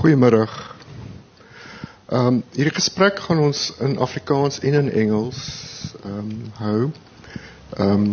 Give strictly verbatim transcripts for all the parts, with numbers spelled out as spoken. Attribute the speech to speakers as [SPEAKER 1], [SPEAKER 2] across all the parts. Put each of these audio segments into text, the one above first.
[SPEAKER 1] Goeiemiddag. Um, hierdie gesprek gaan ons in Afrikaans en in Engels um, hou. Um,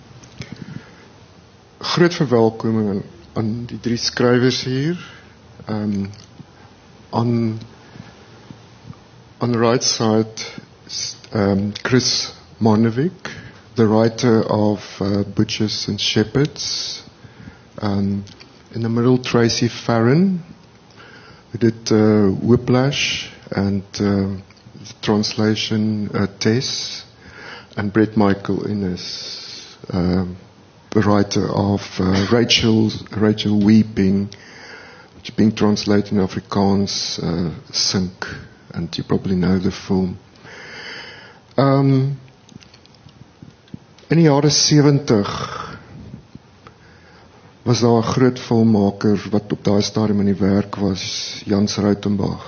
[SPEAKER 1] groot verwelkoming aan, aan die drie skrywers hier. Um, on, on the right side, um, Chris Monovic, the writer of uh, Butchers and Shepherds. Um, in the middle, Tracy Farron, who did uh, Whiplash and uh, translation uh, Tess, and Brett Michael Innes, uh, the writer of uh, Rachel, Rachel Weeping, which is being translated in Afrikaans, uh, Sink, and you probably know the film. Um, in die jare seventig was daar 'n groot filmmaker wat op daai stadium in die werk was, Jans Rautenbach.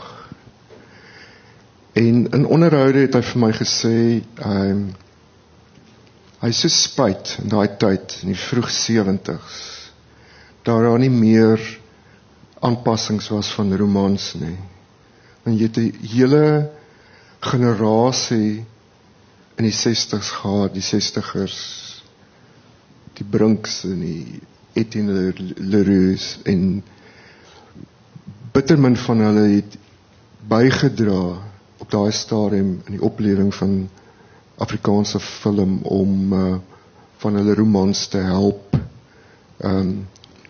[SPEAKER 1] En in onderhoude het hy vir my gesê, um, hy so spyt in daai tyd, in die vroeg seventigs, daar daar nie meer aanpassings was van romans nie. En jy het 'n hele generasie in die sestigs gehad, die sestigers, die Brinks en die Etienne Leroux, en bittermin van hulle het bygedra op daai stadium in die oplewing van Afrikaanse film om uh, van hulle romans te help um,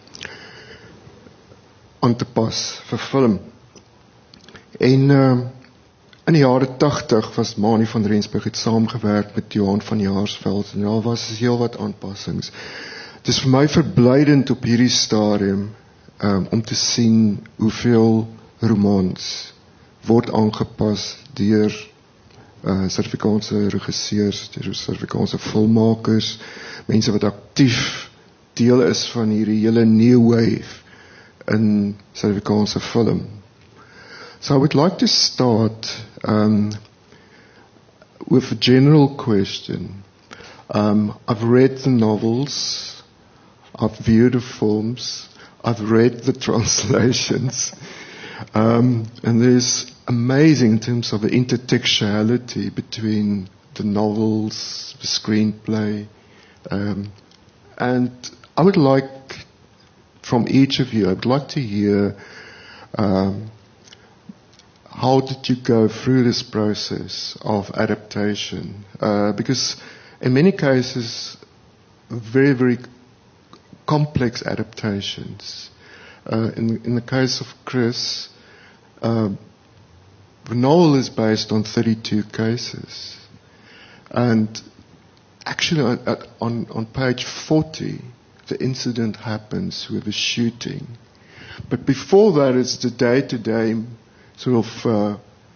[SPEAKER 1] aan te pas vir film. En uh, in die jare tachtig was Manie van Rensburg het saamgewerk met Johan van Jaarsveld en daar was heel wat aanpassings. Het is vir my verblydend op hierdie stadium um, om te sien hoeveel romans word aangepas deur uh, Suid-Afrikaanse regisseurs, deur Suid-Afrikaanse filmmakers, mense wat aktief deel is van hierdie hele new wave in Suid-Afrikaanse film. So I would like to start um, with a general question. Um, I've read the novels, I've viewed the films, I've read the translations, um, and there's amazing in terms of the intertextuality between the novels, the screenplay, um, and I would like from each of you, I'd like to hear um, how did you go through this process of adaptation? Uh, because in many cases, very, very complex adaptations. Uh, in, in the case of Chris, uh, the novel is based on thirty-two cases. And actually on, on, on page forty, the incident happens with a shooting. But before that, it's the day-to-day sort of uh,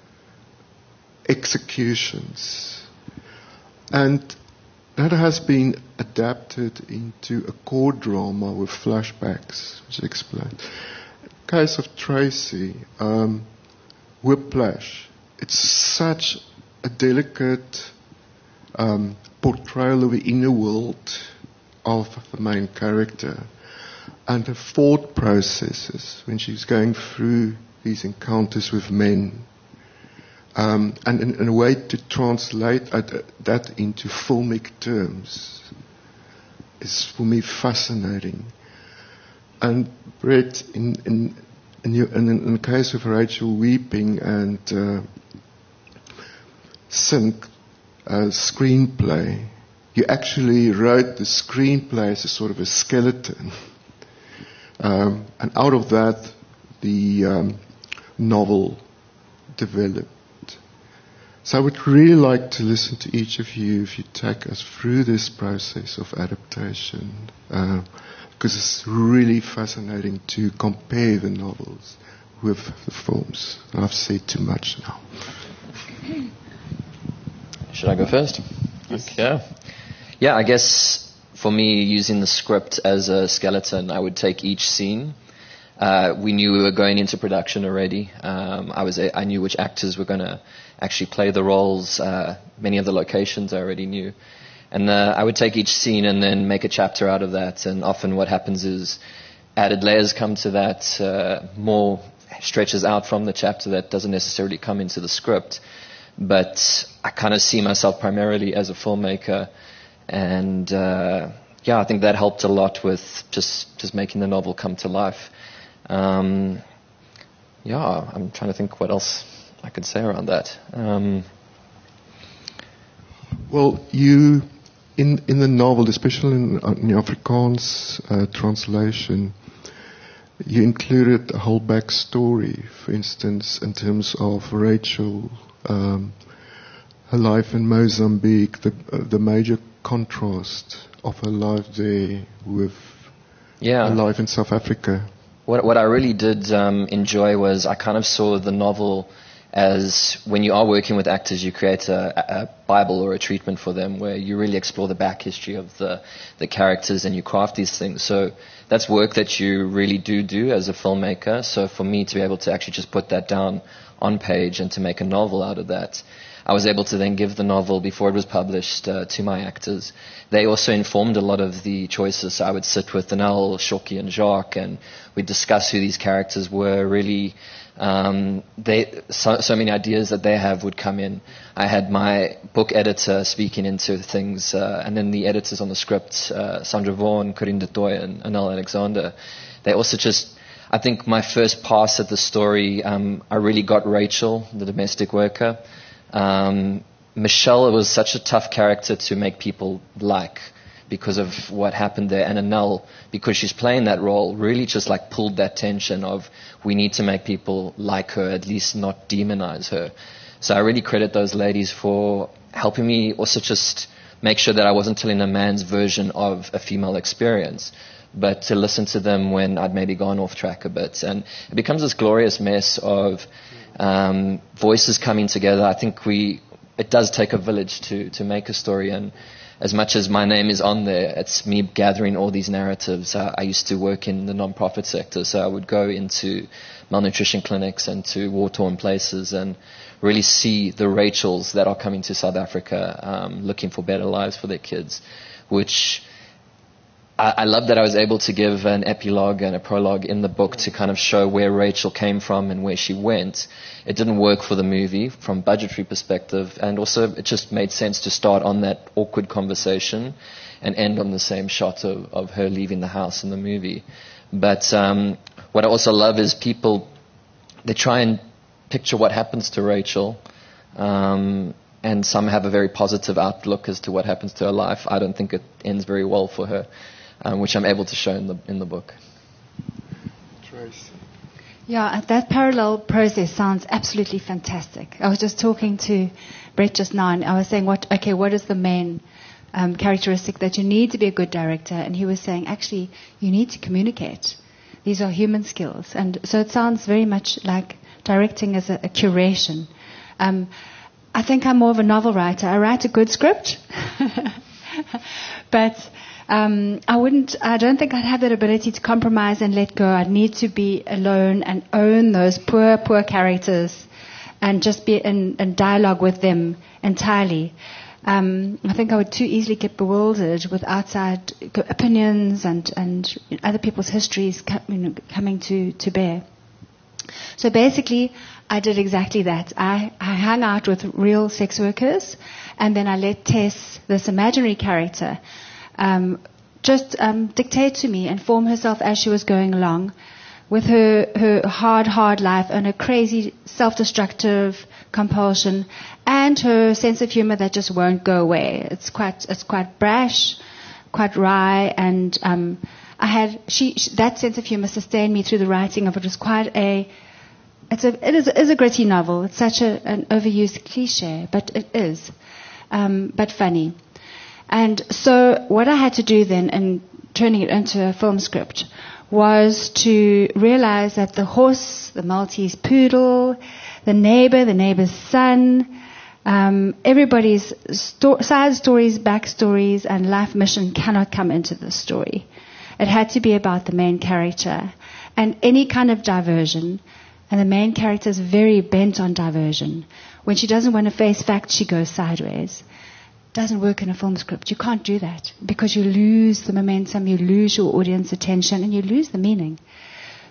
[SPEAKER 1] executions. And that has been adapted into a court drama with flashbacks, which I explained. In the case of Tracy, um, Whiplash, it's such a delicate um, portrayal of the inner world of the main character and her thought processes when she's going through these encounters with men. Um, and in, in a way to translate uh, that into filmic terms is for me fascinating. And Brett, in in in, your, in, in the case of Rachel Weeping and uh, Sink, uh, screenplay, you actually wrote the screenplay as a sort of a skeleton, um, and out of that the um, novel developed. So I would really like to listen to each of you if you take us through this process of adaptation, uh, because it's really fascinating to compare the novels with the films. I've said too much now.
[SPEAKER 2] Should I go first?
[SPEAKER 1] Yes.
[SPEAKER 2] Okay. Yeah, I guess for me, using the script as a skeleton, I would take each scene. Uh, we knew we were going into production already. Um, I was I knew which actors were going to actually play the roles. Uh, many of the locations I already knew. And uh, I would take each scene and then make a chapter out of that. And often what happens is added layers come to that, uh, more stretches out from the chapter that doesn't necessarily come into the script. But I kind of see myself primarily as a filmmaker, and uh, yeah, I think that helped a lot with just, just making the novel come to life. Um, yeah, I'm trying to think what else I could say around that. Um,
[SPEAKER 1] well, you, in in the novel, especially in, in the Afrikaans uh, translation, you included a whole backstory. For instance, in terms of Rachel, um, her life in Mozambique, the uh, the major contrast of her life there with
[SPEAKER 2] yeah.
[SPEAKER 1] her life in South Africa.
[SPEAKER 2] What what I really did um, enjoy was I kind of saw the novel as when you are working with actors, you create a, a Bible or a treatment for them where you really explore the back history of the, the characters and you craft these things. So that's work that you really do do as a filmmaker. So for me to be able to actually just put that down on page and to make a novel out of that, I was able to then give the novel before it was published uh, to my actors. They also informed a lot of the choices. So I would sit with Danelle, Shoki, and Jacques, and we'd discuss who these characters were. Really, um, they so, so many ideas that they have would come in. I had my book editor speaking into things, uh, and then the editors on the script, uh, Sandra Vaughan, Corinne de Toy, and Anel Alexander. They also just, I think my first pass at the story, um, I really got Rachel, the domestic worker. Um, Michelle was such a tough character to make people like because of what happened there. And Anel, because she's playing that role, really just like pulled that tension of we need to make people like her, at least not demonize her. So I really credit those ladies for helping me also just make sure that I wasn't telling a man's version of a female experience, but to listen to them when I'd maybe gone off track a bit. And it becomes this glorious mess of um, voices coming together. I think we, it does take a village to, to make a story, and as much as my name is on there, it's me gathering all these narratives. Uh, I used to work in the non-profit sector, so I would go into malnutrition clinics and to war-torn places and really see the Rachels that are coming to South Africa um, looking for better lives for their kids, which I, I love that I was able to give an epilogue and a prologue in the book to kind of show where Rachel came from and where she went. It didn't work for the movie from budgetary perspective, and also it just made sense to start on that awkward conversation and end on the same shot of, of her leaving the house in the movie. But um, what I also love is people, they try and picture what happens to Rachel, um, and some have a very positive outlook as to what happens to her life. I don't think it ends very well for her, um, which I'm able to show in the in the book.
[SPEAKER 1] Trace.
[SPEAKER 3] Yeah, that parallel process sounds absolutely fantastic. I was just talking to Brett just now, and I was saying, what? Okay, what is the main um, characteristic that you need to be a good director? And he was saying, actually, you need to communicate. These are human skills, and so it sounds very much like directing as a, a curation. Um, I think I'm more of a novel writer. I write a good script, but um, I wouldn't. I don't think I'd have that ability to compromise and let go. I'd need to be alone and own those poor, poor characters, and just be in, in dialogue with them entirely. Um, I think I would too easily get bewildered with outside opinions and and other people's histories co- you know, coming to, to bear. So basically, I did exactly that. I, I hung out with real sex workers, and then I let Tess, this imaginary character, um, just um, dictate to me and form herself as she was going along with her, her hard, hard life and her crazy self-destructive compulsion and her sense of humor that just won't go away. It's quite, it's quite brash, quite wry, and um, I had she, she that sense of humor sustained me through the writing of it. It was quite a it's a it is, it is a gritty novel. It's such a, an overused cliche, but it is, um, but funny. And so what I had to do then in turning it into a film script was to realize that the horse, the Maltese poodle, the neighbor, the neighbor's son, um, everybody's sto- side stories, backstories, and life mission cannot come into the story. It had to be about the main character. And any kind of diversion, and the main character is very bent on diversion. When she doesn't want to face facts, she goes sideways. Doesn't work in a film script. You can't do that because you lose the momentum, you lose your audience attention, and you lose the meaning.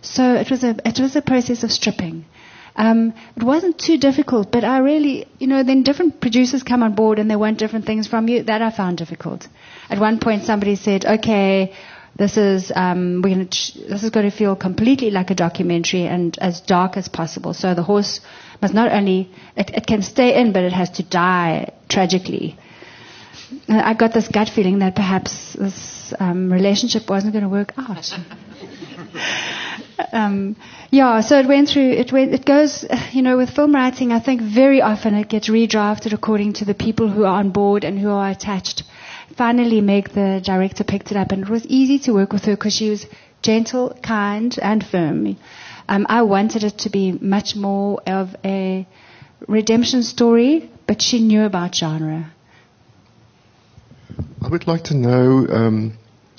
[SPEAKER 3] So it was a it was a process of stripping. Um, it wasn't too difficult, but I really, you know, then different producers come on board and they want different things from you. That I found difficult. At one point, somebody said, "Okay, this is um, we're gonna ch- this is going to feel completely like a documentary and as dark as possible. So the horse must not only it, it can stay in, but it has to die tragically." And I got this gut feeling that perhaps this um, relationship wasn't going to work out. um, yeah, so it went through. It went. It goes. You know, with film writing, I think very often it gets redrafted according to the people who are on board and who are attached. Finally, Meg, the director, picked it up, and it was easy to work with her because she was gentle, kind, and firm. Um, I wanted it to be much more of a redemption story, but she knew about genre.
[SPEAKER 1] I would like to know um,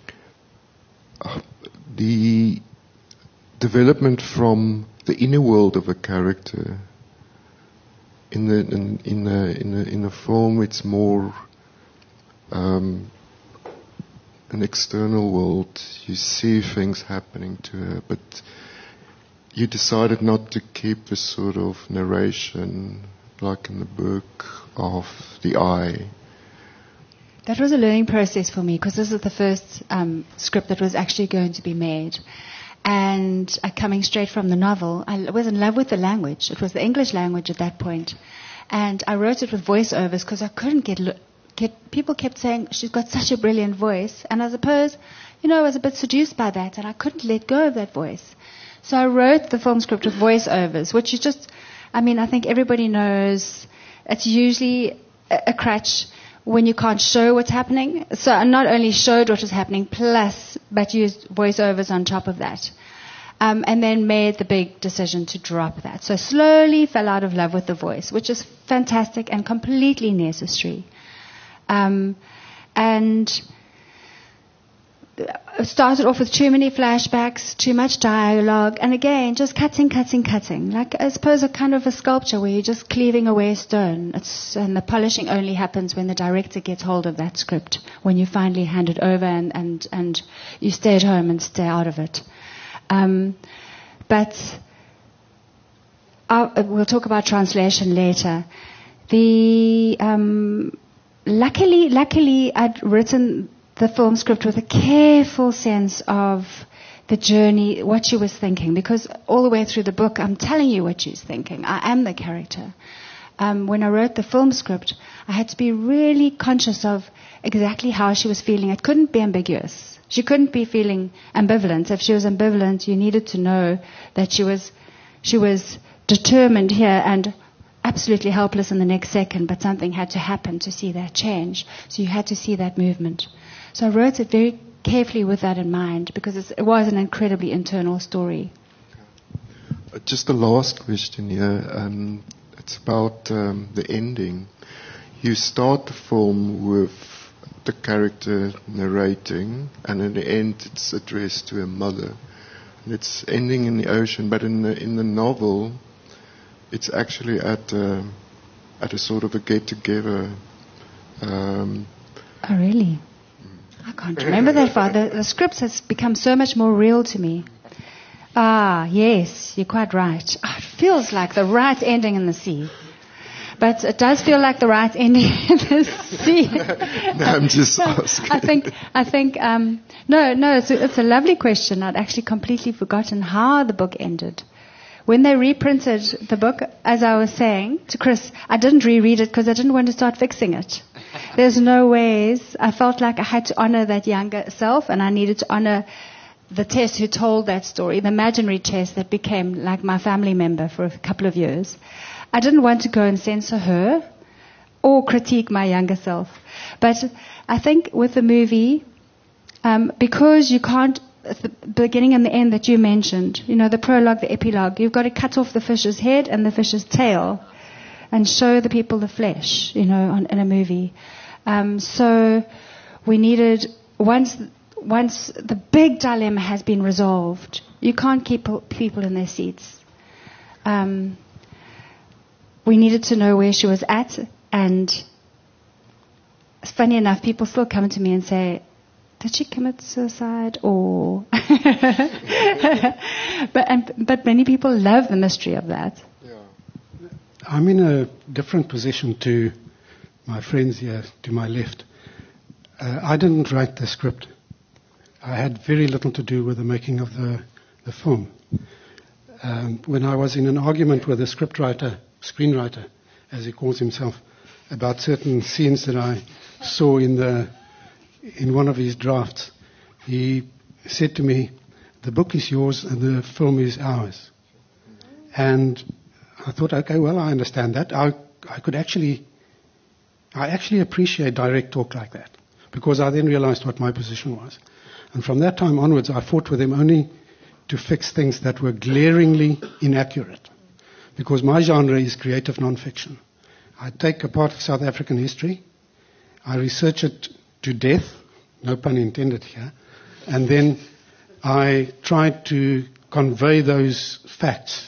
[SPEAKER 1] the development from the inner world of a character. In the in in the in the, in the film, it's more um, an external world. You see things happening to her, but you decided not to keep the sort of narration like in the book of the eye.
[SPEAKER 3] That was a learning process for me because this is the first um, script that was actually going to be made. And uh, coming straight from the novel, I was in love with the language. It was the English language at that point. And I wrote it with voiceovers because I couldn't get, get... People kept saying, she's got such a brilliant voice. And I suppose, you know, I was a bit seduced by that and I couldn't let go of that voice. So I wrote the film script with voiceovers, which is just... I mean, I think everybody knows it's usually a, a crutch when you can't show what's happening. So I not only showed what was happening, plus, but used voiceovers on top of that. Um, and then made the big decision to drop that. So slowly fell out of love with the voice, which is fantastic and completely necessary. Um, and started off with too many flashbacks, too much dialogue, and again, just cutting, cutting, cutting. Like, I suppose, a kind of a sculpture where you're just cleaving away stone. It's, and the polishing only happens when the director gets hold of that script, when you finally hand it over and, and, and you stay at home and stay out of it. Um, but I'll, we'll talk about translation later. The um, luckily, luckily, I'd written the film script with a careful sense of the journey, what she was thinking, because all the way through the book, I'm telling you what she's thinking. I am the character. Um, when I wrote the film script, I had to be really conscious of exactly how she was feeling. It couldn't be ambiguous. She couldn't be feeling ambivalent. If she was ambivalent, you needed to know that she was, she was determined here and absolutely helpless in the next second, but something had to happen to see that change. So you had to see that movement. So I wrote it very carefully with that in mind because it's, it was an incredibly internal story.
[SPEAKER 1] Uh, just the last question here. Um, it's about um, the ending. You start the film with the character narrating, and in the end it's addressed to a mother. And it's ending in the ocean, but in the, in the novel it's actually at a, at a sort of a get-together. Um,
[SPEAKER 3] oh, really? I can't remember that far. The, the script has become so much more real to me. Ah, yes, you're quite right. Oh, it feels like the right ending in the sea. But it does feel like the right ending in the sea.
[SPEAKER 1] No, I'm just asking.
[SPEAKER 3] I think, I think, um, no, no, it's a, it's a lovely question. I'd actually completely forgotten how the book ended. When they reprinted the book, as I was saying to Chris, I didn't reread it because I didn't want to start fixing it. There's no ways. I felt like I had to honor that younger self, and I needed to honor the Tess who told that story, the imaginary Tess that became like my family member for a couple of years. I didn't want to go and censor her or critique my younger self. But I think with the movie, um, because you can't, at the beginning and the end that you mentioned, you know, the prologue, the epilogue, you've got to cut off the fish's head and the fish's tail and show the people the flesh, you know, on, in a movie. Um, so we needed, once once the big dilemma has been resolved, you can't keep people in their seats. Um, we needed to know where she was at, and funny enough, people still come to me and say, did she commit suicide or? but and, but many people love the mystery of that.
[SPEAKER 1] Ja.
[SPEAKER 4] I'm in a different position to my friends here to my left. Uh, I didn't write the script. I had very little to do with the making of the, the film. Um, when I was in an argument with a scriptwriter, screenwriter, as he calls himself, about certain scenes that I saw in the in one of his drafts, he said to me, "The book is yours and the film is ours." And I thought, okay, well, I understand that. I I could actually, I actually appreciate direct talk like that, because I then realized what my position was. And from that time onwards, I fought with him only to fix things that were glaringly inaccurate, because my genre is creative non-fiction. I take a part of South African history, I research it to death, no pun intended here, and then I try to convey those facts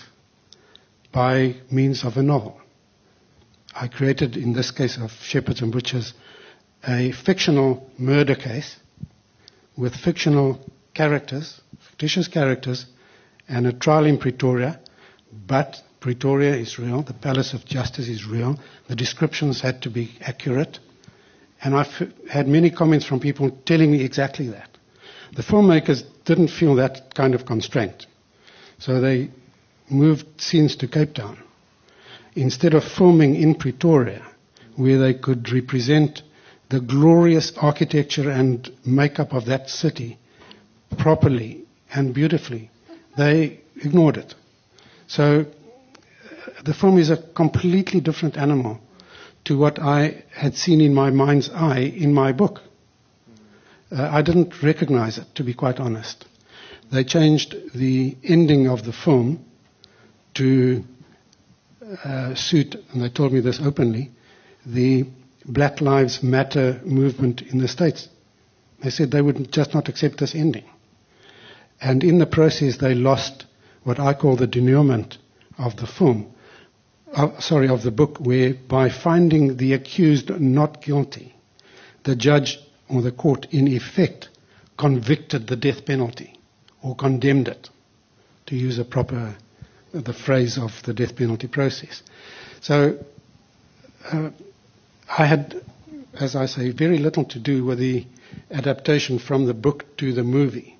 [SPEAKER 4] by means of a novel. I created, in this case of Shepherds and Butchers, a fictional murder case with fictional characters, fictitious characters, and a trial in Pretoria, but Pretoria is real, the Palace of Justice is real, the descriptions had to be accurate, and I've had many comments from people telling me exactly that. The filmmakers didn't feel that kind of constraint, so they moved scenes to Cape Town. Instead of filming in Pretoria, where they could represent the glorious architecture and makeup of that city properly and beautifully, they ignored it. So the film is a completely different animal to what I had seen in my mind's eye in my book. Uh, I didn't recognize it, to be quite honest. They changed the ending of the film to uh, suit, and they told me this openly, the Black Lives Matter movement in the States. They said they would just not accept this ending. And in the process, they lost what I call the denouement of the film, uh, sorry, of the book, where by finding the accused not guilty, the judge or the court in effect convicted the death penalty or condemned it, to use a proper, uh, the phrase of the death penalty process. So uh, I had, as I say, very little to do with the adaptation from the book to the movie.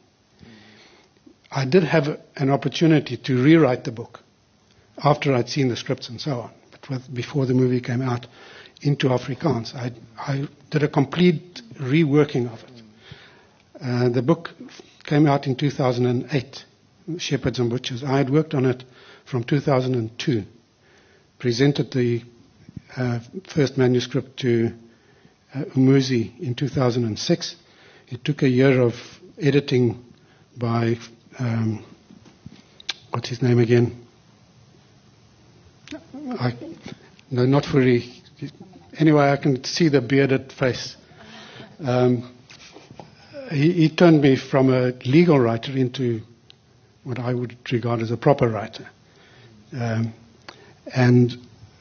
[SPEAKER 4] I did have a, an opportunity to rewrite the book after I'd seen the scripts and so on, but with, before the movie came out into Afrikaans. I, I did a complete reworking of it. Uh, the book came out in two thousand eight, Shepherds and Butchers. I had worked on it from two thousand two, presented the uh, first manuscript to uh, Umuzi in two thousand six. It took a year of editing by, um, what's his name again? I, no, not Fourie. Anyway, I can see the bearded face. Um, he, he turned me from a legal writer into what I would regard as a proper writer. Um, and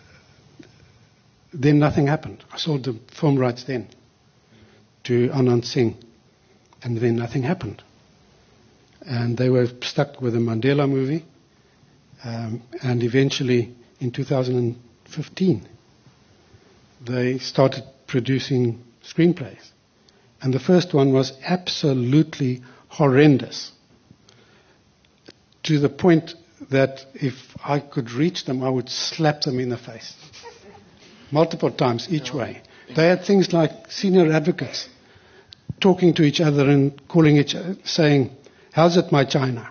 [SPEAKER 4] then nothing happened. I sold the film rights then to Anand Singh, and then nothing happened. And they were stuck with the Mandela movie, um, and eventually in two thousand fifteen, they started producing screenplays. And the first one was absolutely horrendous, to the point that if I could reach them, I would slap them in the face. Multiple times, each way. They had things like senior advocates talking to each other and calling each other, saying, "How's it, my China?"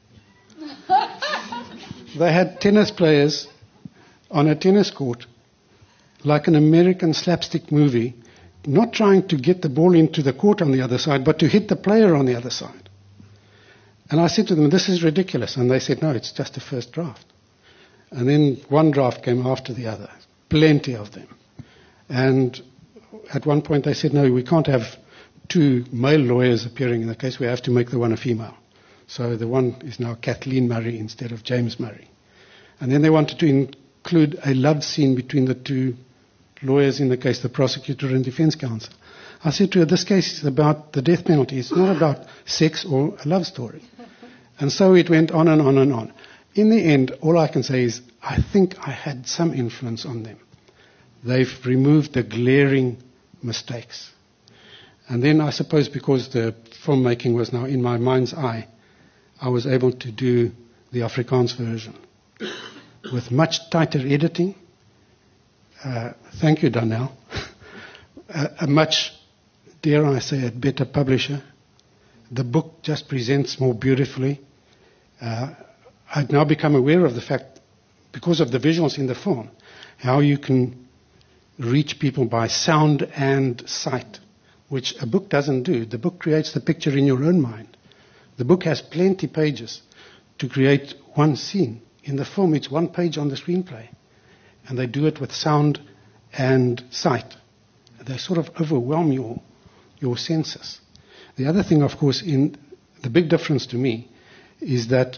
[SPEAKER 4] They had tennis players on a tennis court, like an American slapstick movie, not trying to get the ball into the court on the other side, but to hit the player on the other side. And I said to them, "This is ridiculous." And they said, "No, it's just a first draft." And then one draft came after the other, plenty of them. And at one point they said, "No, we can't have two male lawyers appearing in the case. We have to make the one a female." So the one is now Kathleen Murray instead of James Murray. And then they wanted to include a love scene between the two lawyers in the case, the prosecutor and defense counsel. I said to her, this case is about the death penalty. It's not about sex or a love story. And so it went on and on and on. In the end, all I can say is I think I had some influence on them. They've removed the glaring mistakes. And then I suppose because the filmmaking was now in my mind's eye, I was able to do the Afrikaans version with much tighter editing. Uh, thank you, Donnell. a, a much, dare I say, a better publisher. The book just presents more beautifully. Uh, I've now become aware of the fact, because of the visuals in the film, how you can reach people by sound and sight, which a book doesn't do. The book creates the picture in your own mind. The book has plenty pages to create one scene. In the film, it's one page on the screenplay. And they do it with sound and sight. They sort of overwhelm your, your senses. The other thing, of course, in the big difference to me is that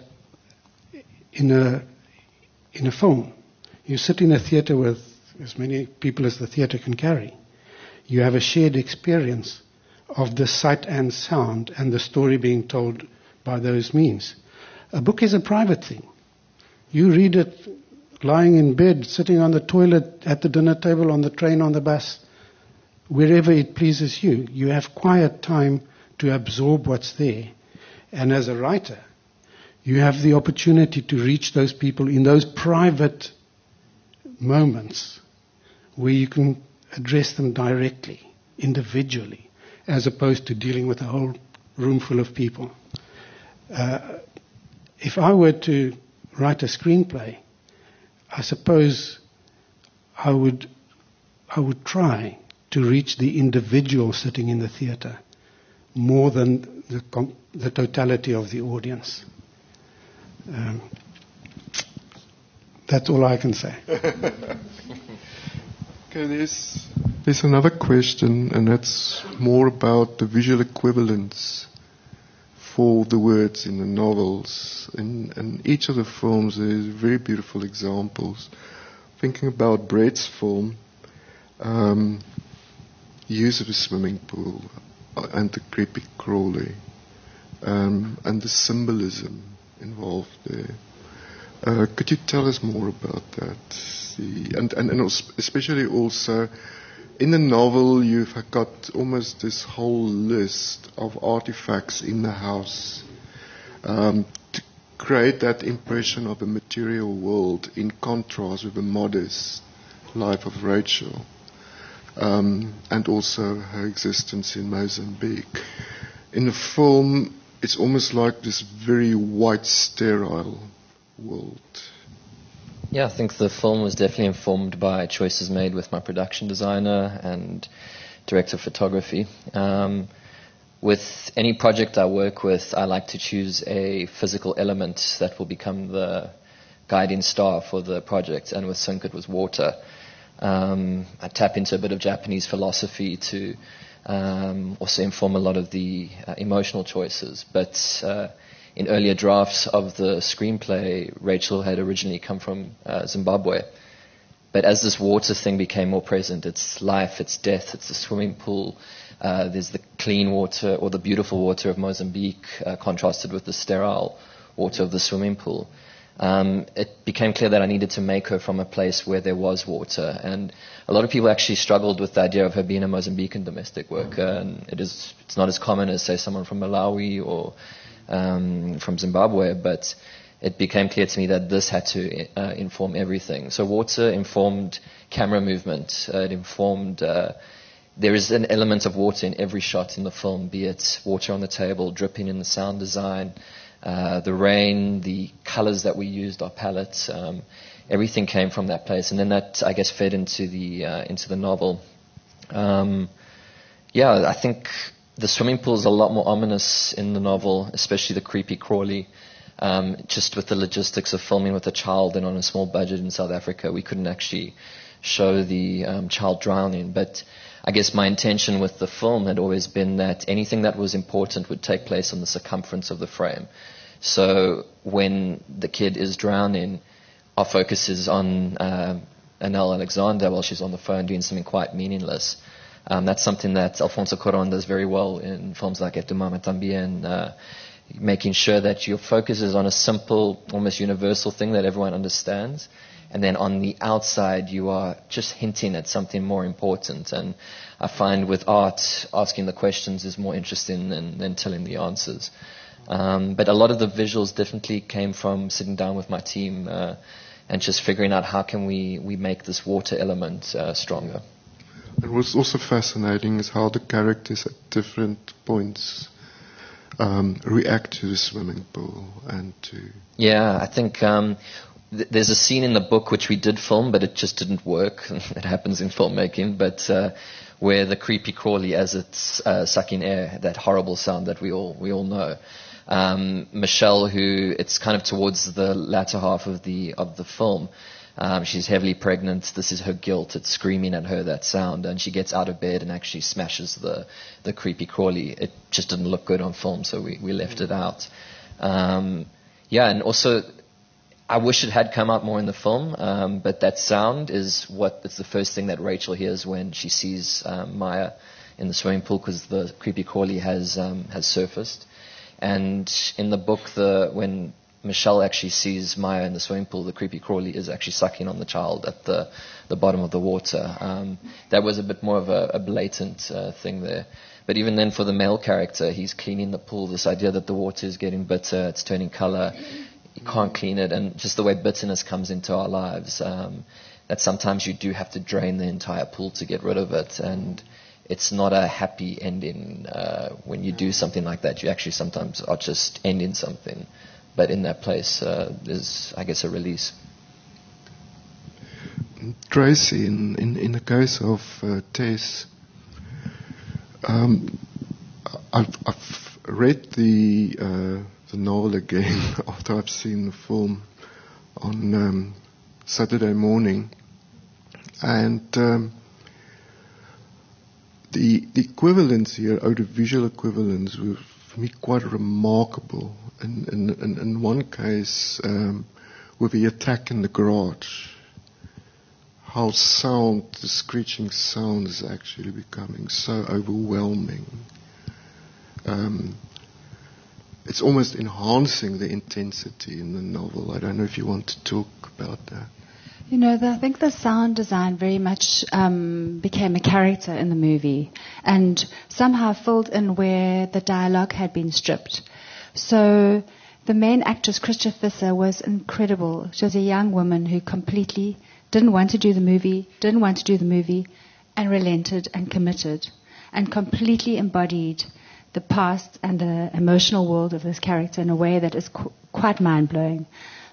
[SPEAKER 4] in a, in a film, you sit in a theater with as many people as the theater can carry. You have a shared experience of the sight and sound and the story being told by those means. A book is a private thing. You read it lying in bed, sitting on the toilet, at the dinner table, on the train, on the bus, wherever it pleases you. You have quiet time to absorb what's there. And as a writer, you have the opportunity to reach those people in those private moments where you can address them directly, individually, as opposed to dealing with a whole room full of people. Uh, if I were to write a screenplay, I suppose I would I would try to reach the individual sitting in the theater more than the, com- the totality of the audience. Um, that's all I can say.
[SPEAKER 1] Okay, there's, there's another question, and that's more about the visual equivalents for the words in the novels. In, in each of the films, there's very beautiful examples. Thinking about Brett's film, um, use of a swimming pool and the creepy crawly, um, and the symbolism involved there. Uh, could you tell us more about that? The, and, and, and especially also, in the novel, you've got almost this whole list of artifacts in the house um, to create that impression of a material world in contrast with the modest life of Rachel, um, and also her existence in Mozambique. In the film, it's almost like this very white, sterile world.
[SPEAKER 2] Yeah, I think the film was definitely informed by choices made with my production designer and director of photography. Um, with any project I work with, I like to choose a physical element that will become the guiding star for the project, and with Sync it was water. Um, I tap into a bit of Japanese philosophy to um, also inform a lot of the uh, emotional choices, but uh, in earlier drafts of the screenplay, Rachel had originally come from uh, Zimbabwe. But as this water thing became more present, it's life, it's death, it's the swimming pool, uh, there's the clean water or the beautiful water of Mozambique uh, contrasted with the sterile water of the swimming pool. Um, it became clear that I needed to make her from a place where there was water. And a lot of people actually struggled with the idea of her being a Mozambican domestic worker. And it is, it's not as common as, say, someone from Malawi or Um, from Zimbabwe, but it became clear to me that this had to uh, inform everything. So water informed camera movement. Uh, it informed, uh, there is an element of water in every shot in the film, be it water on the table, dripping in the sound design, uh, the rain, the colors that we used, our palettes, um, everything came from that place. And then that, I guess, fed into the, uh, into the novel. Um, yeah, I think the swimming pool is a lot more ominous in the novel, especially the creepy crawly. Um, just with the logistics of filming with a child and on a small budget in South Africa, we couldn't actually show the um, child drowning. But I guess my intention with the film had always been that anything that was important would take place on the circumference of the frame. So when the kid is drowning, our focus is on uh, Annelle Alexander while she's on the phone doing something quite meaningless. Um, that's something that Alfonso Cuarón does very well in films like Et tu mamá también, uh, making sure that your focus is on a simple, almost universal thing that everyone understands. And then on the outside, you are just hinting at something more important. And I find with art, asking the questions is more interesting than, than telling the answers. Um, but a lot of the visuals definitely came from sitting down with my team uh, and just figuring out how can we, we make this water element uh, stronger.
[SPEAKER 1] And what's also fascinating is how the characters at different points um, react to the swimming pool and to...
[SPEAKER 2] Yeah, I think... Um, There's a scene in the book which we did film, but it just didn't work. It happens in filmmaking, but uh, where the creepy crawly, as it's uh, sucking air, that horrible sound that we all we all know. Um, Michelle, who it's kind of towards the latter half of the of the film, um, she's heavily pregnant. This is her guilt. It's screaming at her, that sound, and she gets out of bed and actually smashes the the creepy crawly. It just didn't look good on film, so we we left it out. Um, yeah, and also. I wish it had come out more in the film, um, but that sound is what it's the first thing that Rachel hears when she sees um, Maya in the swimming pool, because the creepy crawly has um, has surfaced. And in the book, the when Michelle actually sees Maya in the swimming pool, the creepy crawly is actually sucking on the child at the the bottom of the water. Um, that was a bit more of a, a blatant uh, thing there. But even then, for the male character, he's cleaning the pool. This idea that the water is getting bitter, it's turning color. You can't clean it, and just the way bitterness comes into our lives, um, that sometimes you do have to drain the entire pool to get rid of it, and it's not a happy ending uh, when you do something like that. You actually sometimes are just ending something, but in that place uh, there's, I guess, a release.
[SPEAKER 1] Tracy, in, in, in the case of uh, Tess, um, I've, I've read the... Uh, the novel again after I've seen the film on um, Saturday morning, and um, the the equivalents here, audiovisual equivalents, were for me quite remarkable. In in, in, in one case, um, with the attack in the garage, how sound, the screeching sound, is actually becoming so overwhelming. Um, It's almost enhancing the intensity in the novel. I don't know if you want to talk about that.
[SPEAKER 3] You know, the, I think the sound design very much um, became a character in the movie and somehow filled in where the dialogue had been stripped. So the main actress, Christa Visser, was incredible. She was a young woman who completely didn't want to do the movie, didn't want to do the movie, and relented and committed and completely embodied the past and the emotional world of this character in a way that is qu- quite mind-blowing.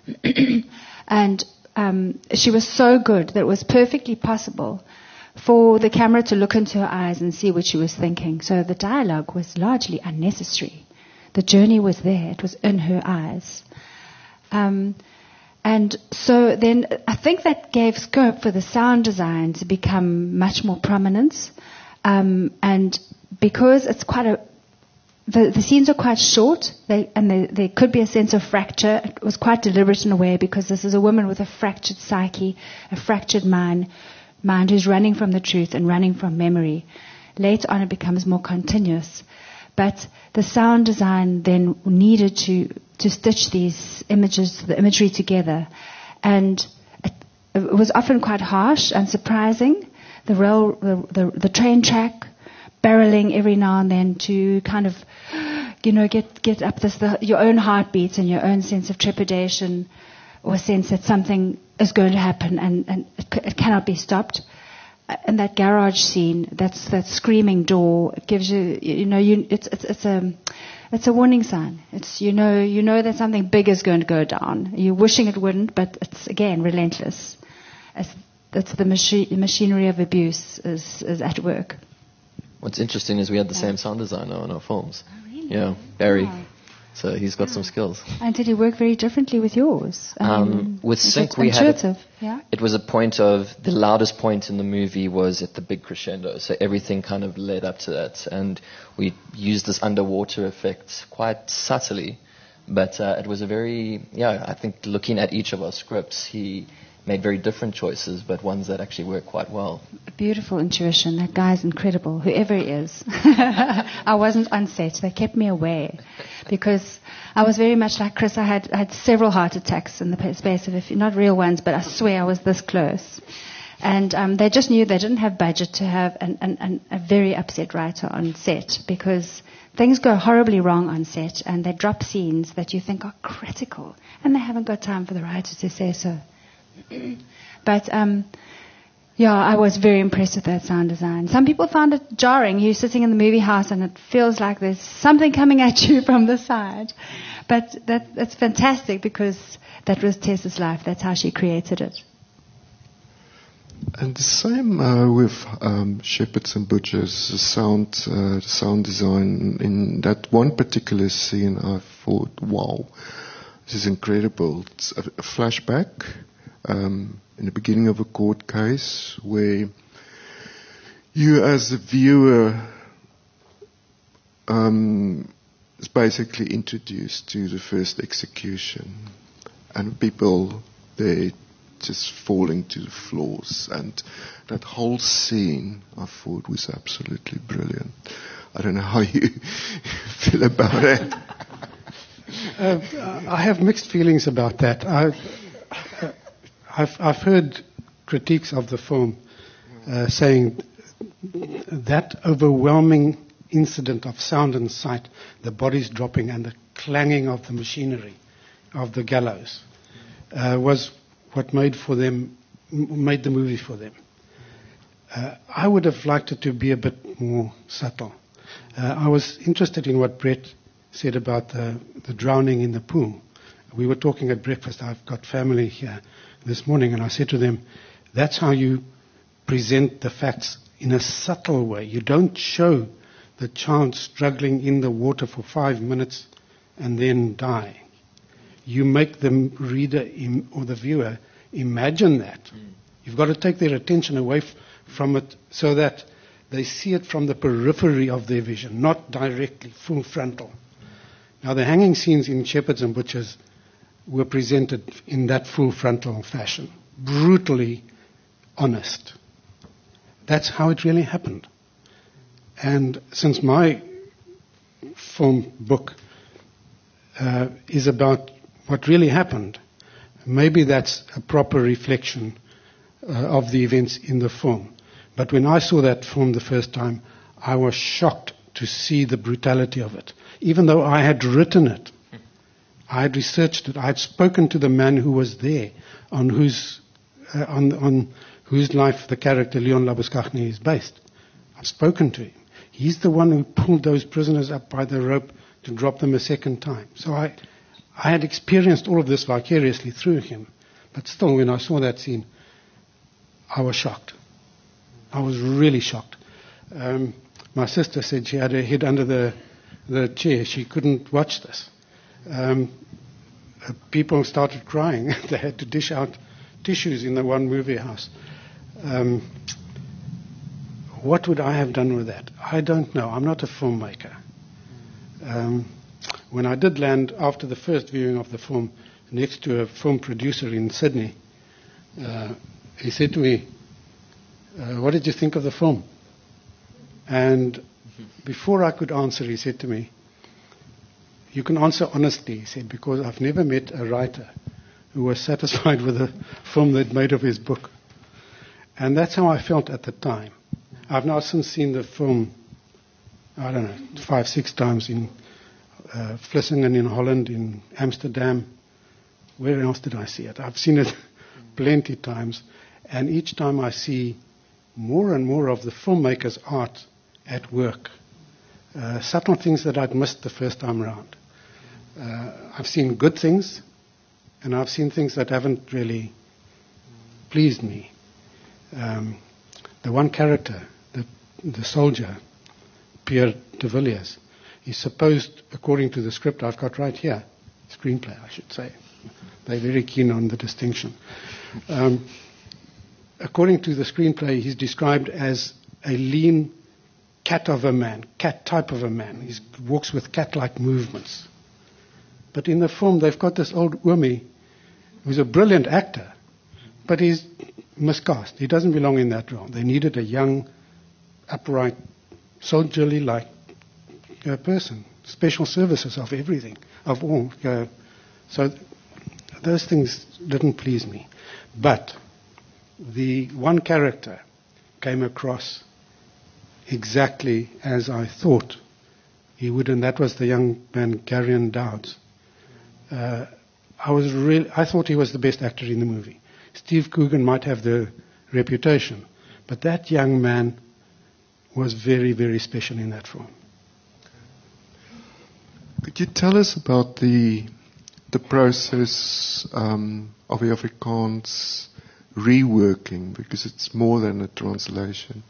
[SPEAKER 3] And um, she was so good that it was perfectly possible for the camera to look into her eyes and see what she was thinking. So the dialogue was largely unnecessary. The journey was there. It was in her eyes. Um, and so then I think that gave scope for the sound design to become much more prominent. Um, and because it's quite a The, the scenes are quite short, they, and they, there could be a sense of fracture. It was quite deliberate in a way, because this is a woman with a fractured psyche, a fractured mind, mind who's running from the truth and running from memory. Later on, it becomes more continuous. But the sound design then needed to, to stitch these images, the imagery together. And it, it was often quite harsh and surprising. The rail, the, the, the train track, barreling every now and then to kind of, you know, get get up this the, your own heartbeats and your own sense of trepidation, or sense that something is going to happen and, and it, it cannot be stopped. And that garage scene, that's that screaming door, it gives you, you know, you it's it's it's a it's a warning sign. It's you know you know that something big is going to go down. You're wishing it wouldn't, but it's again relentless. It's, it's the machi- machinery of abuse is is at work.
[SPEAKER 2] What's interesting is we had the same sound designer on our films.
[SPEAKER 3] Oh, really?
[SPEAKER 2] Yeah, Barry.
[SPEAKER 3] Oh.
[SPEAKER 2] So he's got some skills.
[SPEAKER 3] And did he work very differently with yours? I
[SPEAKER 2] Um,
[SPEAKER 3] mean,
[SPEAKER 2] with
[SPEAKER 3] is
[SPEAKER 2] Sync,
[SPEAKER 3] it
[SPEAKER 2] we had
[SPEAKER 3] intuitive?
[SPEAKER 2] it,
[SPEAKER 3] Yeah.
[SPEAKER 2] it was a point of, the loudest point in the movie was at the big crescendo. So everything kind of led up to that. And we used this underwater effect quite subtly. But uh, it was a very, yeah, I think looking at each of our scripts, he made very different choices, but ones that actually work quite well.
[SPEAKER 3] beautiful intuition. That guy's incredible, whoever he is. I wasn't on set. They kept me away because I was very much like Chris. I had, I had several heart attacks in the space of, a few, not real ones, but I swear I was this close. And um, they just knew they didn't have budget to have an, an, an, a very upset writer on set because things go horribly wrong on set and they drop scenes that you think are critical and they haven't got time for the writer to say so. But, um, yeah, I was very impressed with that sound design. Some people found it jarring. You're sitting in the movie house and it feels like there's something coming at you from the side. But that, that's fantastic because that was Tessa's life. That's how she created it.
[SPEAKER 1] And the same uh, with um, Shepherds and Butchers, the sound, uh, the sound design. In that one particular scene, I thought, wow, this is incredible. It's a, a flashback um, in the beginning of a court case where you as a viewer um, is basically introduced to the first execution. And people, they just falling to the floors, and that whole scene I thought was absolutely brilliant. I don't know how you feel about it.
[SPEAKER 4] Uh, I have mixed feelings about that. I've, uh, I've, I've heard critiques of the film uh, saying that overwhelming incident of sound and sight, the bodies dropping and the clanging of the machinery of the gallows, uh, was what made for them, made the movie for them. Uh, I would have liked it to be a bit more subtle. Uh, I was interested in what Brett said about the, the drowning in the pool. We were talking at breakfast. I've got family here this morning, and I said to them, that's how you present the facts in a subtle way. You don't show the child struggling in the water for five minutes and then die. You make the reader im- or the viewer imagine that. Mm. You've got to take their attention away f- from it so that they see it from the periphery of their vision, not directly, full frontal. Now, the hanging scenes in Shepherds and Butchers were presented in that full frontal fashion, brutally honest. That's how it really happened. And since my film book uh, is about what really happened, maybe that's a proper reflection uh, of the events in the film. But when I saw that film the first time, I was shocked to see the brutality of it. Even though I had written it, I had researched it, I had spoken to the man who was there, on whose uh, on, on whose life the character Leon Labuschagne is based. I've spoken to him. He's the one who pulled those prisoners up by the rope to drop them a second time. So I, I had experienced all of this vicariously through him. But still, when I saw that scene, I was shocked. I was really shocked. Um, my sister said she had her head under the, the chair. She couldn't watch this. Um, uh, people started crying. They had to dish out tissues in the one movie house. Um, what would I have done with that? I don't know. I'm not a filmmaker. Um, when I did land after the first viewing of the film next to a film producer in Sydney, uh, he said to me, uh, what did you think of the film? And before I could answer, he said to me, you can answer honestly, he said, because I've never met a writer who was satisfied with a film they'd made of his book. And that's how I felt at the time. I've now since seen the film, I don't know, five, six times in uh, Vlissingen in Holland, in Amsterdam. Where else did I see it? I've seen it plenty times. And each time I see more and more of the filmmaker's art at work. Uh, subtle things that I'd missed the first time around. Uh, I've seen good things, and I've seen things that haven't really pleased me. Um, the one character, the, the soldier, Pierre de Villiers, is supposed, according to the script I've got right here, screenplay I should say, they're very keen on the distinction. Um, according to the screenplay, he's described as a lean cat of a man, cat type of a man. He walks with cat-like movements. But in the film, they've got this old Umi, who's a brilliant actor, but he's miscast. He doesn't belong in that role. They needed a young, upright, soldierly-like uh, person. Special services of everything, of all. Uh, so th- those things didn't please me. But the one character came across exactly as I thought he would, and that was the young man, Garyon Dowds. Uh, I was really, I thought he was the best actor in the movie. Steve Coogan might have the reputation, but that young man was very, very special in that film.
[SPEAKER 1] Could you tell us about the the process um, of the Afrikaans reworking, because it's more than a translation?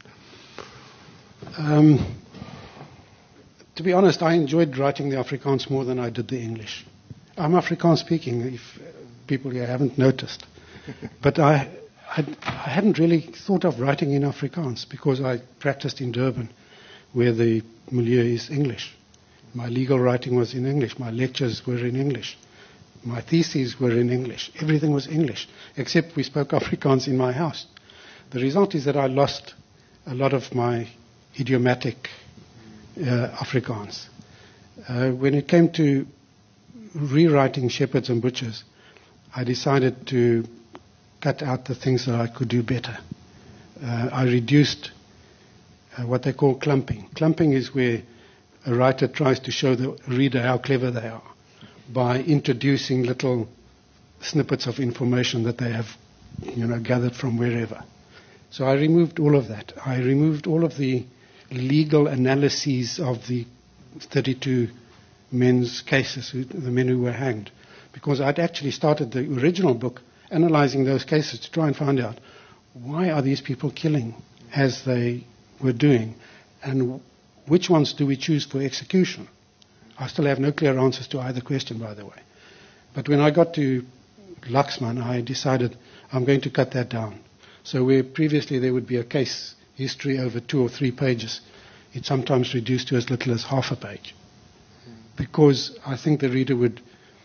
[SPEAKER 4] Um, to be honest, I enjoyed writing the Afrikaans more than I did the English. I'm Afrikaans speaking, if people here haven't noticed. But I, I, I hadn't really thought of writing in Afrikaans because I practiced in Durban, where the milieu is English. My legal writing was in English. My lectures were in English. My theses were in English. Everything was English, except we spoke Afrikaans in my house. The result is that I lost a lot of my idiomatic uh, Afrikaans. Uh, when it came to rewriting Shepherds and Butchers, I decided to cut out the things that I could do better. Uh, I reduced uh, what they call clumping. Clumping is where a writer tries to show the reader how clever they are by introducing little snippets of information that they have, you know, gathered from wherever. So I removed all of that. I removed all of the legal analyses of the thirty-two men's cases, who, the men who were hanged, because I'd actually started the original book analyzing those cases to try and find out why are these people killing as they were doing, and which ones do we choose for execution? I still have no clear answers to either question, by the way. But when I got to Laxman, I decided I'm going to cut that down. So where previously there would be a case history over two or three pages, it's sometimes reduced to as little as half a page. Because I think the reader would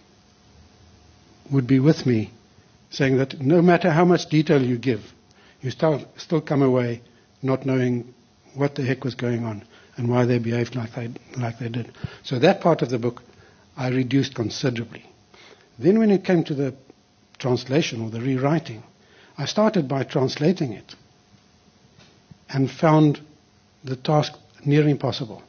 [SPEAKER 4] would be with me, saying that no matter how much detail you give, you still, still come away not knowing what the heck was going on and why they behaved like they, like they did. So that part of the book I reduced considerably. Then when it came to the translation or the rewriting, I started by translating it and found the task near impossible.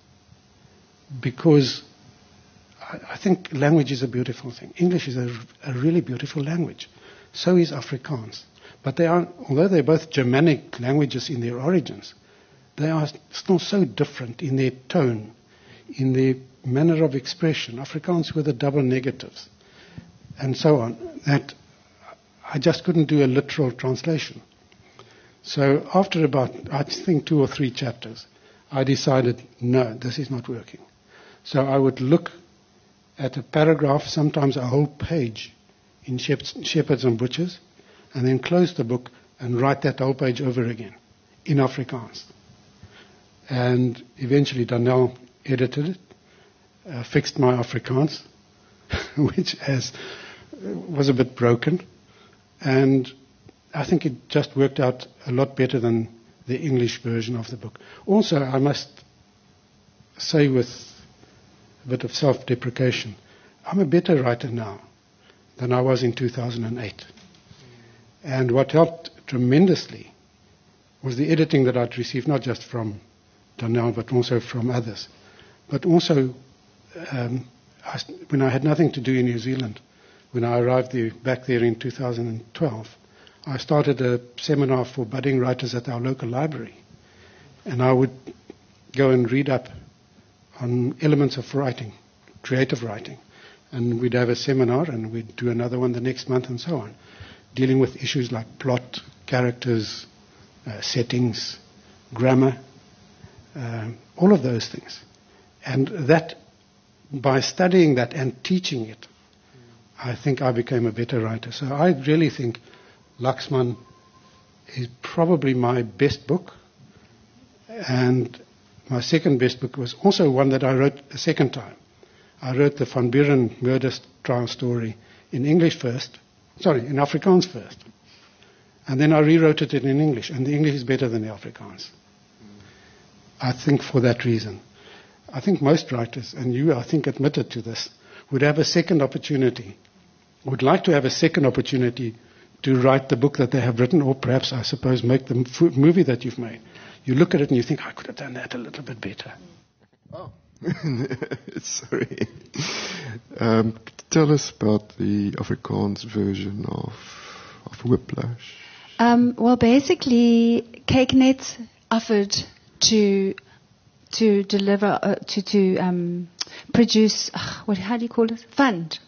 [SPEAKER 4] Because I, I think language is a beautiful thing. English is a, a really beautiful language. So is Afrikaans. But they are, although they're both Germanic languages in their origins, they are still so different in their tone, in their manner of expression. Afrikaans with the double negatives, and so on, that I just couldn't do a literal translation. So after about, I think, two or three chapters, I decided, no, this is not working. So I would look at a paragraph, sometimes a whole page, in Shepherds and Butchers, and then close the book and write that whole page over again in Afrikaans. And eventually Donnell edited it, uh, fixed my Afrikaans, which has, was a bit broken. And I think it just worked out a lot better than the English version of the book. Also, I must say with a bit of self-deprecation, I'm a better writer now than I was in two thousand eight. And what helped tremendously was the editing that I'd received, not just from Donnell, but also from others. But also, um, I, when I had nothing to do in New Zealand, when I arrived there, back there in two thousand twelve, I started a seminar for budding writers at our local library. And I would go and read up on elements of writing, creative writing. And we'd have a seminar, and we'd do another one the next month, and so on, dealing with issues like plot, characters, uh, settings, grammar, um, all of those things. And that, by studying that and teaching it, I think I became a better writer. So I really think Laxman is probably my best book. And my second best book was also one that I wrote a second time. I wrote the Van Buren murder trial story in English first, sorry, in Afrikaans first. And then I rewrote it in English, and the English is better than the Afrikaans. I think for that reason. I think most writers, and you, I think, admitted to this, would have a second opportunity, would like to have a second opportunity to write the book that they have written, or perhaps, I suppose, make the f- movie that you've made. You look at it and you think, I could have done that a little bit better.
[SPEAKER 1] Oh. Sorry. Um, tell us about the Afrikaans version of, of Whiplash.
[SPEAKER 3] Um, well, basically, Cakenet offered to to deliver uh, to to um, produce uh, what how do you call it fund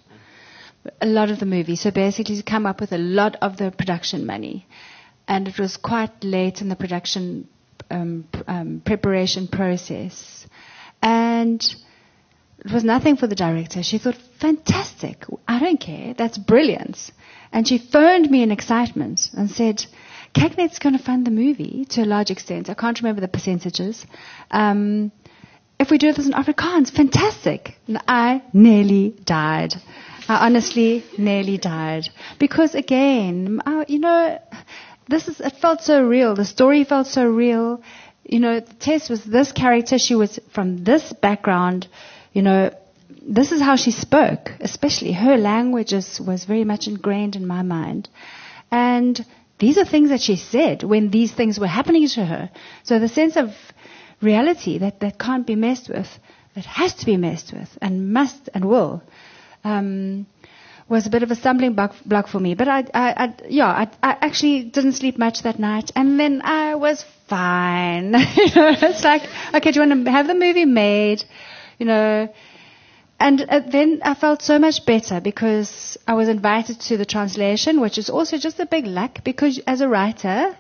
[SPEAKER 3] a lot of the movie. So basically, to come up with a lot of the production money, and it was quite late in the production um, pr- um, preparation process, and it was nothing for the director. She thought, fantastic, I don't care, that's brilliant. And she phoned me in excitement and said, Cakenet's going to fund the movie to a large extent. I can't remember the percentages. Um, if we do this in Afrikaans, fantastic. And I nearly died. I honestly nearly died. Because again, uh, you know, this is, it felt so real. The story felt so real. You know, Tess was this character. She was from this background. You know, this is how she spoke, especially her language is, was very much ingrained in my mind. And these are things that she said when these things were happening to her. So the sense of reality that, that can't be messed with, that has to be messed with and must and will, um, was a bit of a stumbling block, block for me. But I, I, I yeah, I, I actually didn't sleep much that night. And then I was fine. You know, it's like, okay, do you want to have the movie made? You know, and uh, then I felt so much better because I was invited to the translation, which is also just a big luck because as a writer,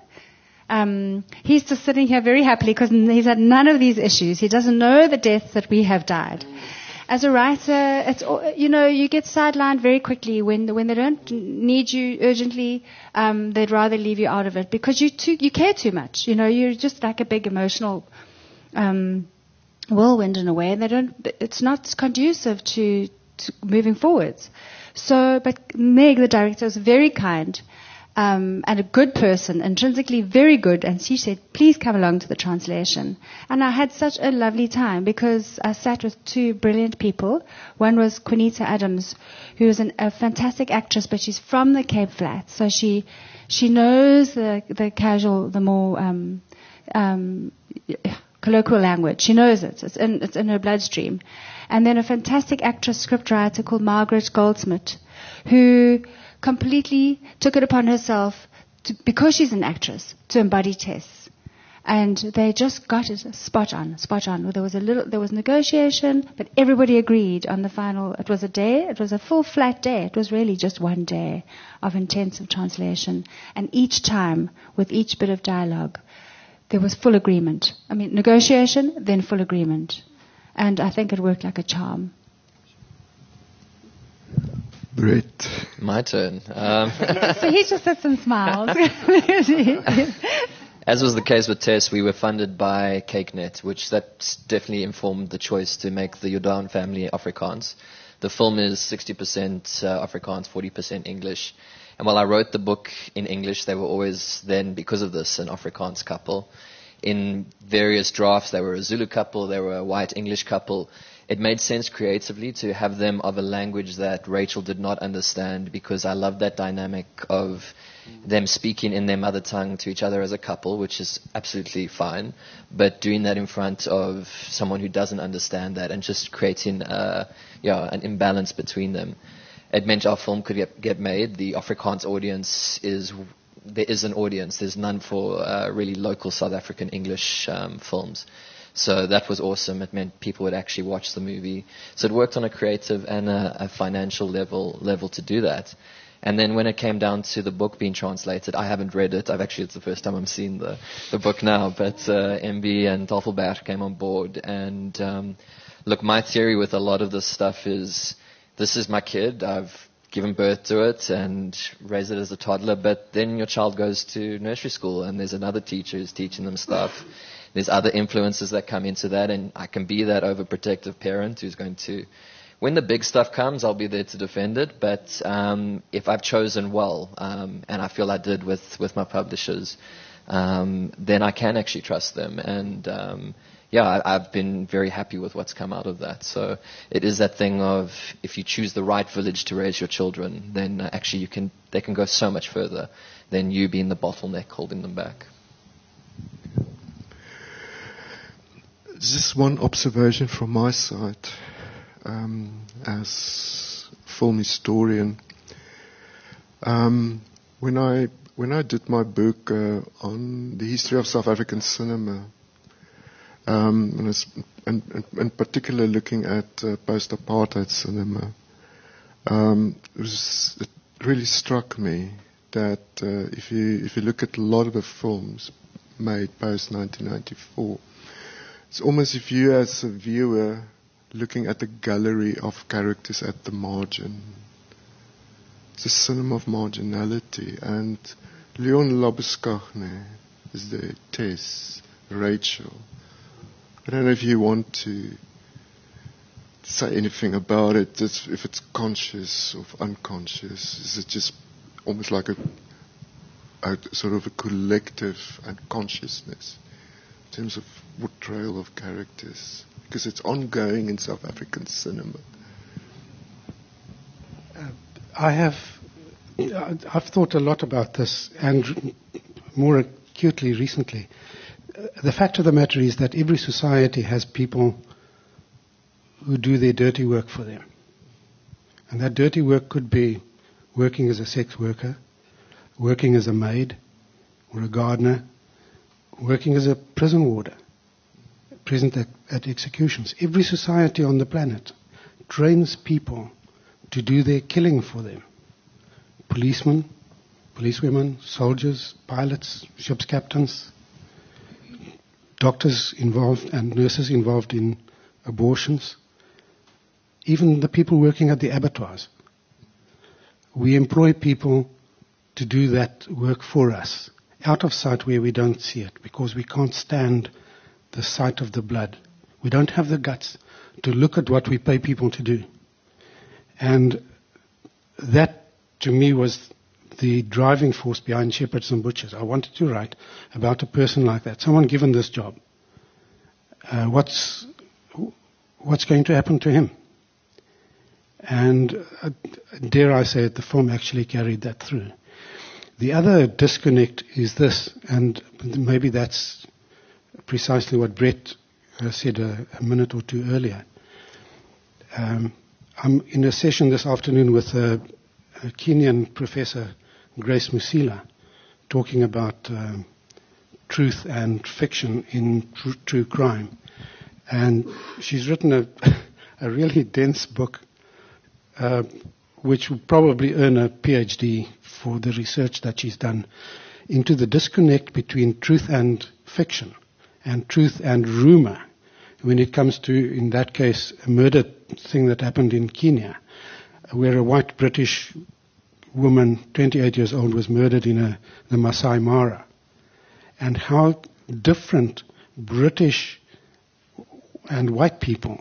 [SPEAKER 3] um, he's just sitting here very happily because he's had none of these issues. He doesn't know the deaths that we have died. As a writer, it's, you know, you get sidelined very quickly when when they don't need you urgently. Um, they'd rather leave you out of it because you too you care too much. You know, you're just like a big emotional Um, whirlwind in a way, and they don't. It's not conducive to, to moving forwards. So, but Meg, the director, was very kind um, and a good person, intrinsically very good. And she said, "Please come along to the translation." And I had such a lovely time because I sat with two brilliant people. One was Quinita Adams, who is an, a fantastic actress, but she's from the Cape Flats, so she she knows the the casual, the more. Um, um, colloquial language. She knows it. It's in, it's in her bloodstream. And then a fantastic actress, scriptwriter called Margaret Goldsmith, who completely took it upon herself, to, because she's an actress, to embody Tess. And they just got it spot on, spot on. There was a little, there was negotiation, but everybody agreed on the final. It was a day. It was a full flat day. It was really just one day of intensive translation. And each time, with each bit of dialogue, there was full agreement. I mean, negotiation, then full agreement. And I think it worked like a charm.
[SPEAKER 1] Great.
[SPEAKER 2] My turn. Um,
[SPEAKER 3] so he just sits and smiles.
[SPEAKER 2] As was the case with Tess, we were funded by Cakenet, which that definitely informed the choice to make the Jordan family Afrikaans. The film is sixty percent uh, Afrikaans, forty percent English. And while I wrote the book in English, they were always then, because of this, an Afrikaans couple. In various drafts, they were a Zulu couple, they were a white English couple. It made sense creatively to have them of a language that Rachel did not understand, because I loved that dynamic of them speaking in their mother tongue to each other as a couple, which is absolutely fine, but doing that in front of someone who doesn't understand that and just creating uh, yeah, an imbalance between them. It meant our film could get, get made. The Afrikaans audience is, there is an audience. There's none for uh, really local South African English um, films. So that was awesome. It meant people would actually watch the movie. So it worked on a creative and a, a financial level level to do that. And then when it came down to the book being translated, I haven't read it. I've actually, it's the first time I'm seeing the, the book now. But uh, M B and Tafelberg came on board. And um, look, my theory with a lot of this stuff is, this is my kid, I've given birth to it and raised it as a toddler, but then your child goes to nursery school and there's another teacher who's teaching them stuff. There's other influences that come into that, and I can be that overprotective parent who's going to when the big stuff comes, I'll be there to defend it. But um, if I've chosen well, um, and I feel I did with, with my publishers, um, then I can actually trust them. And um, yeah, I, I've been very happy with what's come out of that. So it is that thing of if you choose the right village to raise your children, then uh, actually you can they can go so much further than you being the bottleneck holding them back.
[SPEAKER 1] Just one observation from my side, um, as film historian. Um, when I when I did my book uh, on the history of South African cinema, um, and it's, in, in, in particular looking at uh, post-apartheid cinema, um, it, was, it really struck me that uh, if you if you look at a lot of the films made post nineteen ninety-four. It's almost if you as a viewer looking at the gallery of characters at the margin. It's a cinema of marginality. And Leon Labuschagne is there, Tess, Rachel. I don't know if you want to say anything about it, it's, if it's conscious or unconscious. Is it just almost like a, a sort of a collective unconsciousness in terms of portrayal of characters, because it's ongoing in South African cinema?
[SPEAKER 4] Uh, I have, I've thought a lot about this, and more acutely recently. Uh, the fact of the matter is that every society has people who do their dirty work for them. And that dirty work could be working as a sex worker, working as a maid, or a gardener, working as a prison warder, present at, at executions. Every society on the planet trains people to do their killing for them. Policemen, policewomen, soldiers, pilots, ship's captains, doctors involved and nurses involved in abortions, even the people working at the abattoirs. We employ people to do that work for us, out of sight where we don't see it, because we can't stand the sight of the blood. We don't have the guts to look at what we pay people to do. And that, to me, was the driving force behind Shepherds and Butchers. I wanted to write about a person like that, someone given this job. Uh, what's what's going to happen to him? And uh, dare I say it, the film actually carried that through. The other disconnect is this, and maybe that's precisely what Brett uh, said a, a minute or two earlier. Um, I'm in a session this afternoon with a, a Kenyan professor, Grace Musila, talking about um, truth and fiction in tr- true crime. And she's written a, a really dense book, uh, which will probably earn a PhD for the research that she's done into the disconnect between truth and fiction, and truth and rumor, when it comes to, in that case, a murder thing that happened in Kenya, where a white British woman, twenty-eight years old, was murdered in a, the Masai Mara, and how different British and white people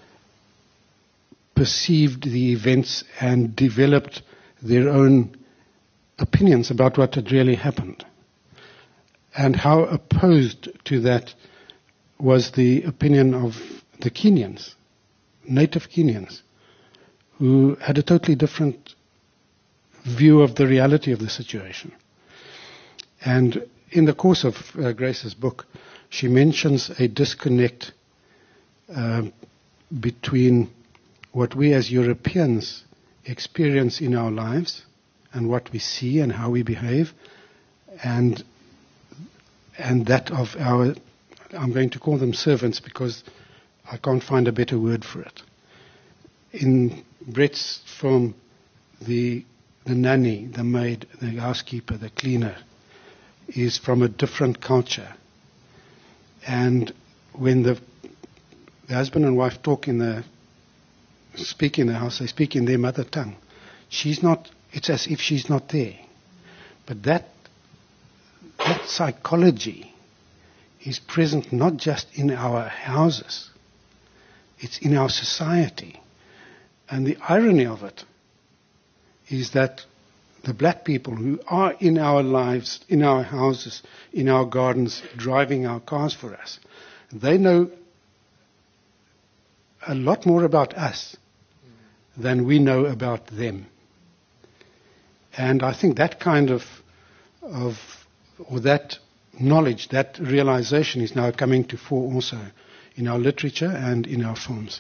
[SPEAKER 4] perceived the events and developed their own opinions about what had really happened. And how opposed to that was the opinion of the Kenyans, native Kenyans, who had a totally different view of the reality of the situation. And in the course of uh, Grace's book, she mentions a disconnect uh, between what we as Europeans experience in our lives and what we see and how we behave, and and that of our, I'm going to call them servants because I can't find a better word for it. In Brett's film, the the nanny, the maid, the housekeeper, the cleaner, is from a different culture. And when the, the husband and wife talk in the, speak in the house, they speak in their mother tongue. She's not, it's as if she's not there. But that, that psychology is present not just in our houses, it's in our society. And the irony of it is that the black people who are in our lives, in our houses, in our gardens, driving our cars for us, they know a lot more about us than we know about them. And I think that kind of, of or that knowledge, that realization is now coming to fore also in our literature and in our films.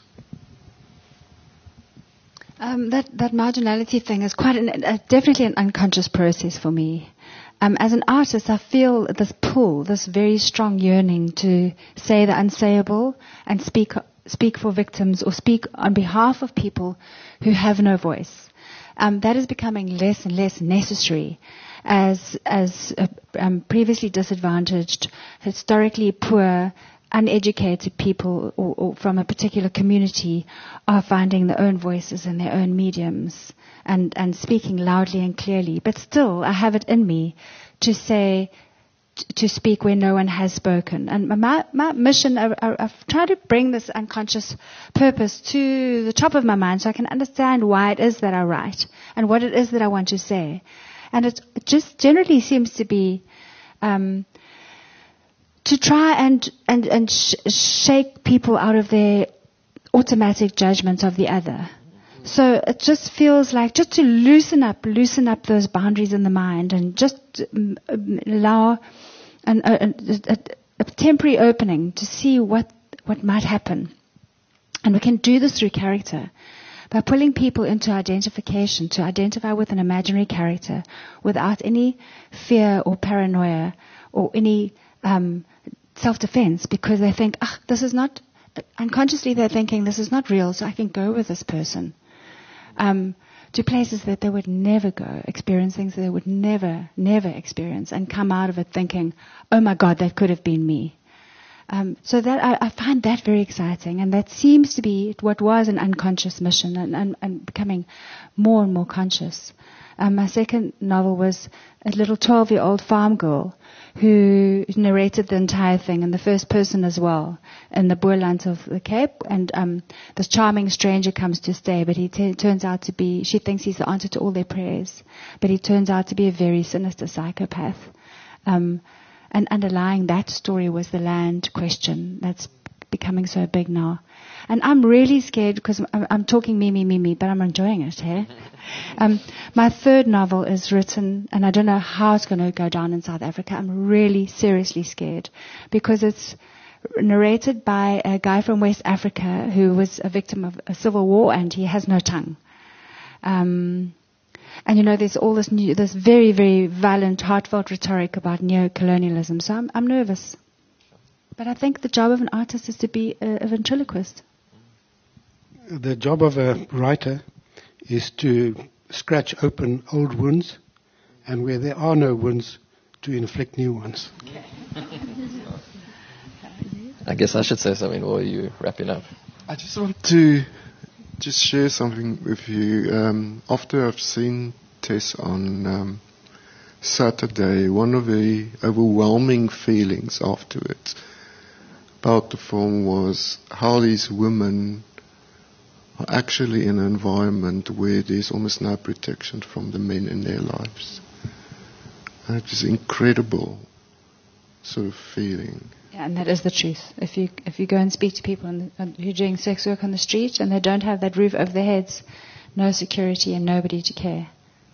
[SPEAKER 3] Um, that, that marginality thing is quite an, uh, definitely an unconscious process for me. Um, as an artist, I feel this pull, this very strong yearning to say the unsayable and speak speak for victims or speak on behalf of people who have no voice. Um, that is becoming less and less necessary as as uh, um, previously disadvantaged, historically poor, uneducated people or, or from a particular community are finding their own voices and their own mediums and, and speaking loudly and clearly. But still, I have it in me to say, t- to speak where no one has spoken. And my, my mission, I, I, I've tried to bring this unconscious purpose to the top of my mind so I can understand why it is that I write and what it is that I want to say. And it, it just generally seems to be um, to try and and and sh- shake people out of their automatic judgments of the other. So it just feels like just to loosen up, loosen up those boundaries in the mind, and just um, allow an, a, a, a temporary opening to see what what might happen. And we can do this through character, by pulling people into identification, to identify with an imaginary character without any fear or paranoia or any um, self-defense, because they think, ah, this is not, unconsciously they're thinking, this is not real, so I can go with this person. Um, to places that they would never go, experience things that they would never, never experience, and come out of it thinking, oh my God, that could have been me. Um, so that I, I find that very exciting, and that seems to be what was an unconscious mission, and, and, and becoming more and more conscious. Um, my second novel was a little twelve-year-old farm girl who narrated the entire thing in the first person as well, in the Boerland of the Cape. And um, this charming stranger comes to stay, but he t- turns out to be, she thinks he's the answer to all their prayers, but he turns out to be a very sinister psychopath. Um, and underlying that story was the land question that's becoming so big now. And I'm really scared because I'm, I'm talking me, me, me, me, but I'm enjoying it, hey? Um, my third novel is written, and I don't know how it's going to go down in South Africa. I'm really seriously scared because it's narrated by a guy from West Africa who was a victim of a civil war, and he has no tongue. Um, and, you know, there's all this new, this very, very violent, heartfelt rhetoric about neo-colonialism. So I'm, I'm nervous. But I think the job of an artist is to be a, a ventriloquist.
[SPEAKER 4] The job of a writer is to scratch open old wounds, and where there are no wounds, to inflict new ones.
[SPEAKER 2] I guess I should say something while you wrapping up.
[SPEAKER 1] I just want to just share something with you. Um, after I've seen Tess on um, Saturday, one of the overwhelming feelings afterwards about the film was how these women are actually in an environment where there's almost no protection from the men in their lives. And it's just incredible sort of feeling.
[SPEAKER 3] Yeah, and that is the truth. If you if you go and speak to people in the, who are doing sex work on the street and they don't have that roof over their heads, no security and nobody to care.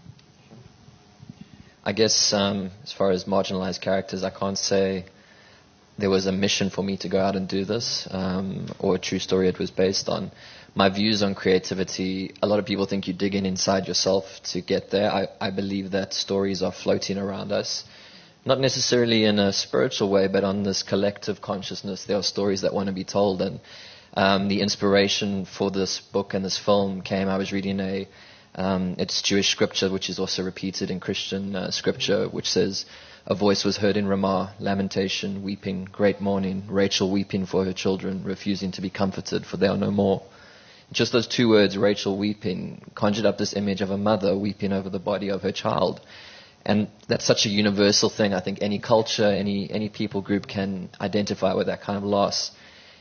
[SPEAKER 2] I guess um, as far as marginalized characters, I can't say there was a mission for me to go out and do this, um, or a true story it was based on. My views on creativity, a lot of people think you dig in inside yourself to get there. I, I believe that stories are floating around us, not necessarily in a spiritual way, but on this collective consciousness. There are stories that want to be told, and um, the inspiration for this book and this film came, I was reading a, um, it's Jewish scripture, which is also repeated in Christian uh, scripture, which says, a voice was heard in Ramah, lamentation, weeping, great mourning, Rachel weeping for her children, refusing to be comforted, for they are no more. Just those two words, Rachel weeping, conjured up this image of a mother weeping over the body of her child. And that's such a universal thing. I think any culture, any any people group can identify with that kind of loss.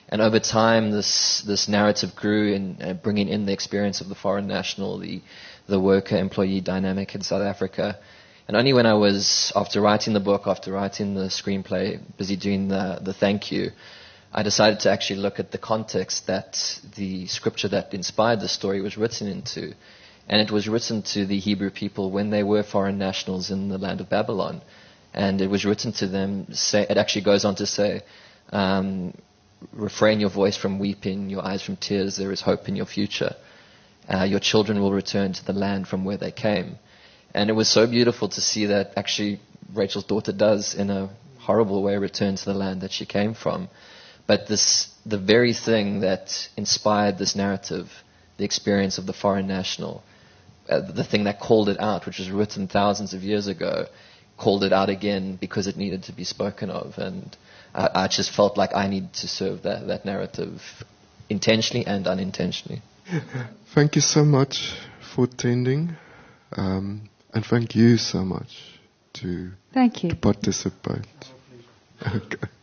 [SPEAKER 2] And over time, this this narrative grew in uh, bringing in the experience of the foreign national, the the worker-employee dynamic in South Africa. And only when I was, after writing the book, after writing the screenplay, busy doing the, the thank you, I decided to actually look at the context that the scripture that inspired the story was written into. And it was written to the Hebrew people when they were foreign nationals in the land of Babylon. And it was written to them, say, it actually goes on to say, um, refrain your voice from weeping, your eyes from tears, there is hope in your future. Uh, your children will return to the land from where they came. And it was so beautiful to see that actually Rachel's daughter does, in a horrible way, return to the land that she came from. But this, the very thing that inspired this narrative, the experience of the foreign national, uh, the thing that called it out, which was written thousands of years ago, called it out again because it needed to be spoken of. And I, I just felt like I needed to serve that, that narrative intentionally and unintentionally.
[SPEAKER 1] Thank you so much for attending. Um, and thank you so much to,
[SPEAKER 3] Thank you.
[SPEAKER 1] to participate. Okay.